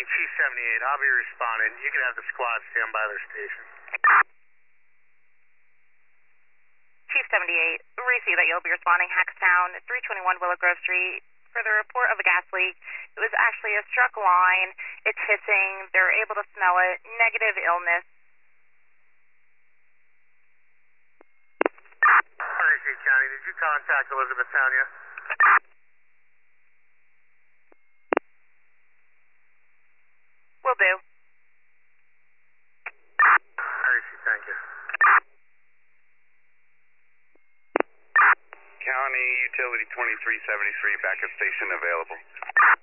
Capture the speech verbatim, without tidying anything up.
County, Chief seventy-eight. I'll be responding. You can have the squad stand by their station. Chief seventy-eight, receive that you'll be responding Hackstown, three twenty-one Willow Grove Street. For the report of a gas leak, it was actually a struck line. It's hissing. They're able to smell it. Negative illness. Hurricane County, did you contact Elizabethtown yet? Will do. Hurricane, thank you. County Utility twenty-three seventy-three, backup station available.